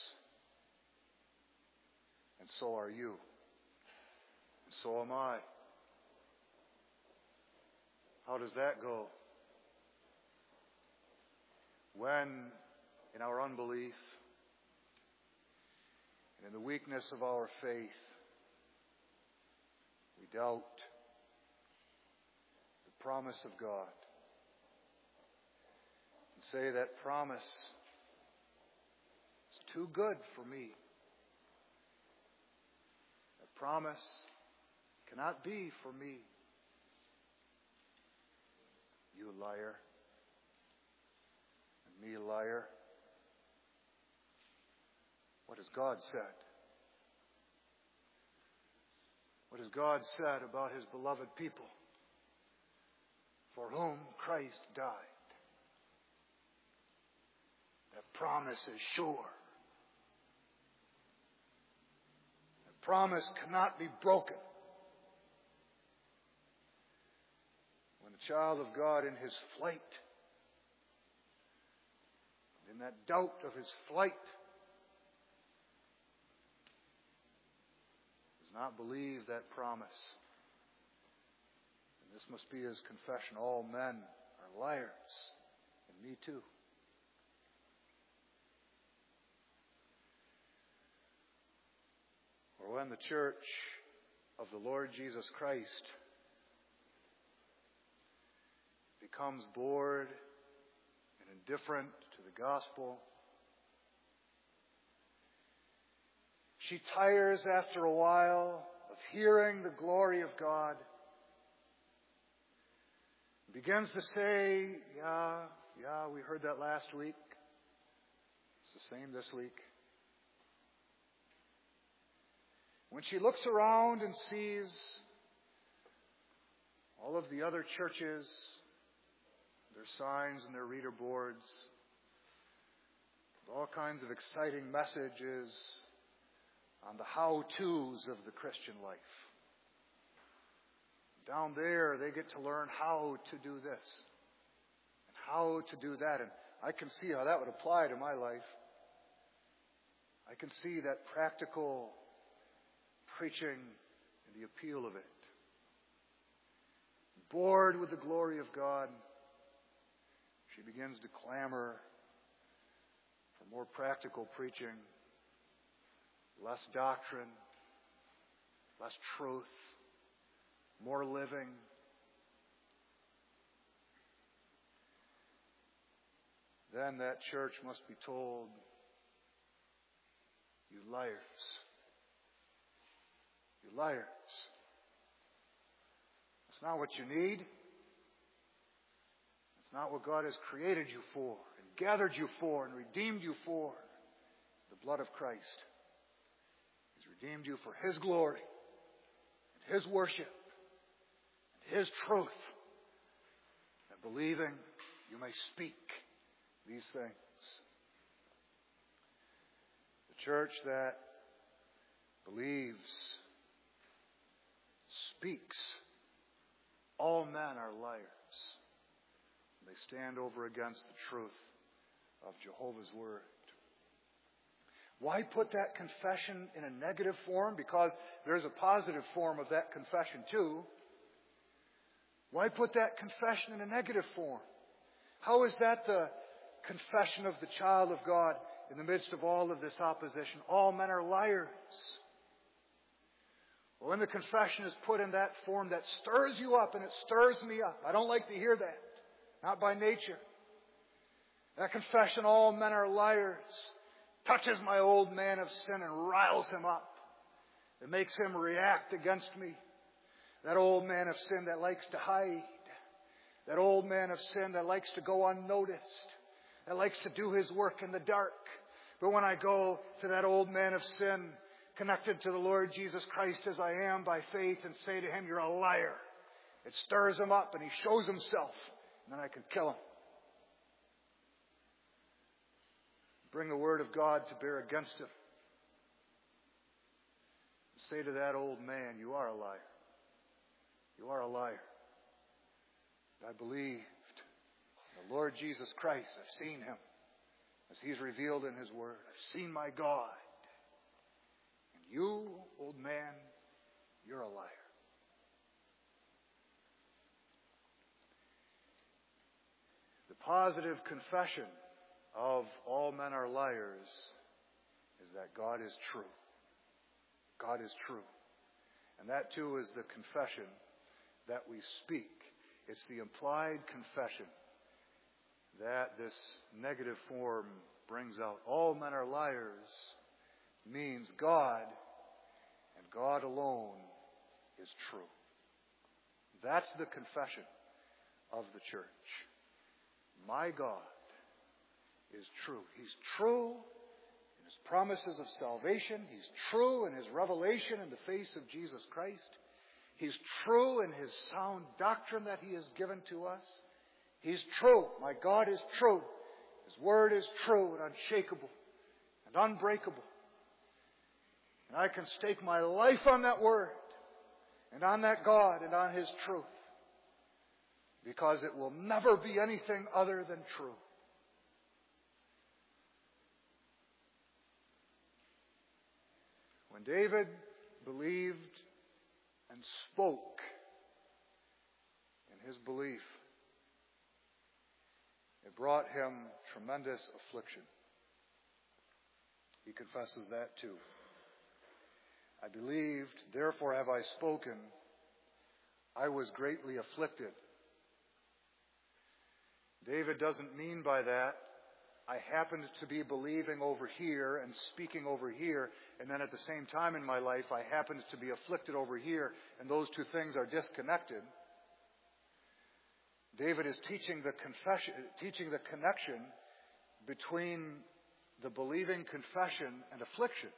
and so are you, and so am I. How does that go? When, in our unbelief, and in the weakness of our faith, we doubt the promise of God, and say that promise is too good for me. That promise cannot be for me. You liar, and me liar. What has God said? What has God said about His beloved people for whom Christ died? That promise is sure. That promise cannot be broken. When the child of God in his flight, in that doubt of his flight, does not believe that promise, and this must be his confession, all men are liars, and me too. For when the church of the Lord Jesus Christ becomes bored and indifferent to the gospel, she tires after a while of hearing the glory of God, begins to say, yeah, yeah, we heard that last week. It's the same this week. When she looks around and sees all of the other churches, their signs and their reader boards, all kinds of exciting messages on the how-tos of the Christian life. Down there, they get to learn how to do this and how to do that. And I can see how that would apply to my life. I can see that practical preaching and the appeal of it. Bored with the glory of God, she begins to clamor for more practical preaching, less doctrine, less truth, more living. Then that church must be told, you liars. You liars. That's not what you need. It's not what God has created you for and gathered you for and redeemed you for. The blood of Christ. He's redeemed you for His glory and His worship and His truth. And believing you may speak these things. The church that believes speaks, all men are liars. They stand over against the truth of Jehovah's Word. Why put that confession in a negative form? Because there's a positive form of that confession too. Why put that confession in a negative form? How is that the confession of the child of God in the midst of all of this opposition? All men are liars. Well, when the confession is put in that form, that stirs you up, and it stirs me up. I don't like to hear that. Not by nature. That confession, all men are liars, touches my old man of sin and riles him up. It makes him react against me. That old man of sin that likes to hide. That old man of sin that likes to go unnoticed. That likes to do his work in the dark. But when I go to that old man of sin, connected to the Lord Jesus Christ as I am by faith, and say to him, you're a liar, it stirs him up and he shows himself. And then I can kill him. Bring the Word of God to bear against him. Say to that old man, you are a liar. You are a liar. I believed in the Lord Jesus Christ. I've seen Him as He's revealed in His Word. I've seen my God. And you, old man, you're a liar. The positive confession of all men are liars is that God is true. God is true. And that too is the confession that we speak. It's the implied confession that this negative form brings out. All men are liars means God and God alone is true. That's the confession of the church. My God is true. He's true in His promises of salvation. He's true in His revelation in the face of Jesus Christ. He's true in His sound doctrine that He has given to us. He's true. My God is true. His Word is true and unshakable and unbreakable. And I can stake my life on that Word and on that God and on His truth, because it will never be anything other than true. When David believed and spoke in his belief, it brought him tremendous affliction. He confesses that too. I believed, therefore have I spoken. I was greatly afflicted. David doesn't mean by that, I happened to be believing over here and speaking over here, and then at the same time in my life I happened to be afflicted over here, and those two things are disconnected. David is teaching the confession, teaching the connection between the believing confession and affliction.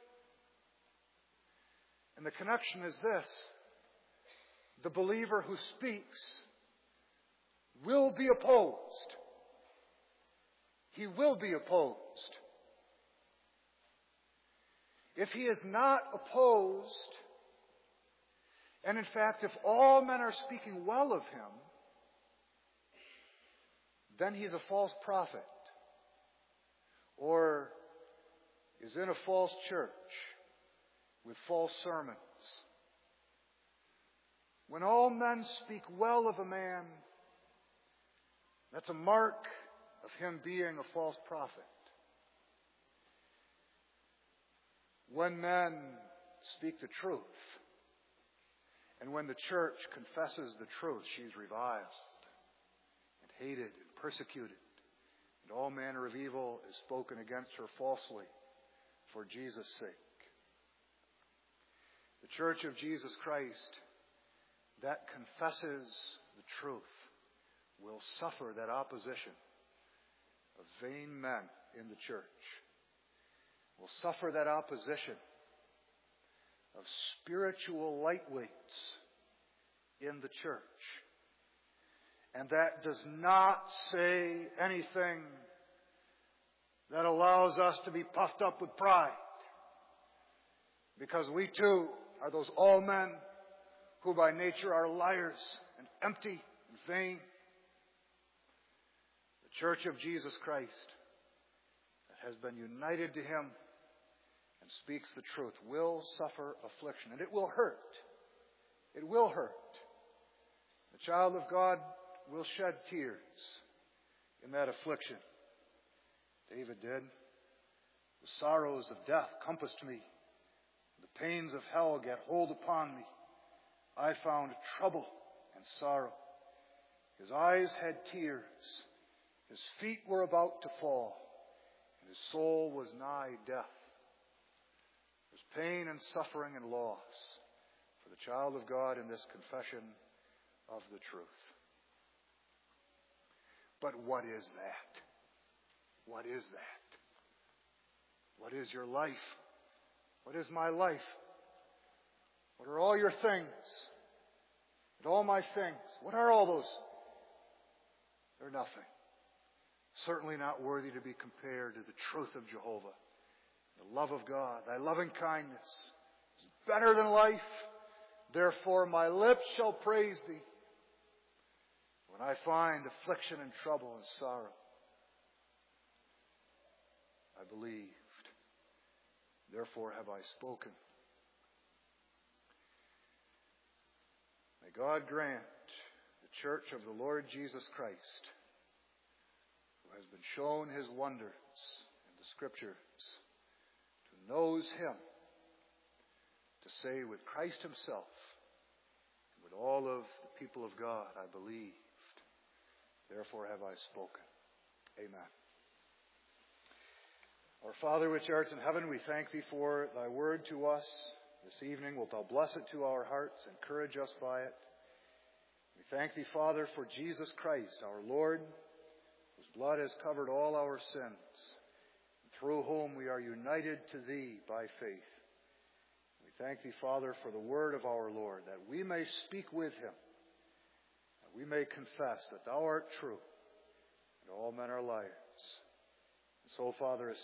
And the connection is this: the believer who speaks will be opposed. He will be opposed. If he is not opposed, and in fact, if all men are speaking well of him, then he's a false prophet, or is in a false church with false sermons. When all men speak well of a man, that's a mark of him being a false prophet. When men speak the truth, and when the church confesses the truth, she's reviled and hated and persecuted, and all manner of evil is spoken against her falsely for Jesus' sake. The Church of Jesus Christ that confesses the truth will suffer that opposition of vain men in the church, will suffer that opposition of spiritual lightweights in the church. And that does not say anything that allows us to be puffed up with pride, because we too are those all men who by nature are liars and empty and vain. The Church of Jesus Christ that has been united to Him and speaks the truth will suffer affliction. And it will hurt. It will hurt. The child of God will shed tears in that affliction. David did. The sorrows of death compassed me. The pains of hell get hold upon me. I found trouble and sorrow. His eyes had tears. His feet were about to fall. And his soul was nigh death. There's pain and suffering and loss for the child of God in this confession of the truth. But what is that? What is that? What is your life? What is my life? What are all your things? And all my things? What are all those? They're nothing. Certainly not worthy to be compared to the truth of Jehovah. The love of God, thy loving kindness is better than life. Therefore my lips shall praise thee when I find affliction and trouble and sorrow. I believed. Therefore have I spoken. May God grant the Church of the Lord Jesus Christ, who has been shown His wonders in the Scriptures, who knows Him, to say with Christ Himself, and with all of the people of God, I believed. Therefore have I spoken. Amen. Our Father which art in heaven, we thank Thee for Thy word to us this evening. Wilt Thou bless it to our hearts, encourage us by it. We thank Thee, Father, for Jesus Christ, our Lord, whose blood has covered all our sins, and through whom we are united to Thee by faith. We thank Thee, Father, for the word of our Lord, that we may speak with Him, that we may confess that Thou art true, and all men are liars. And so, Father,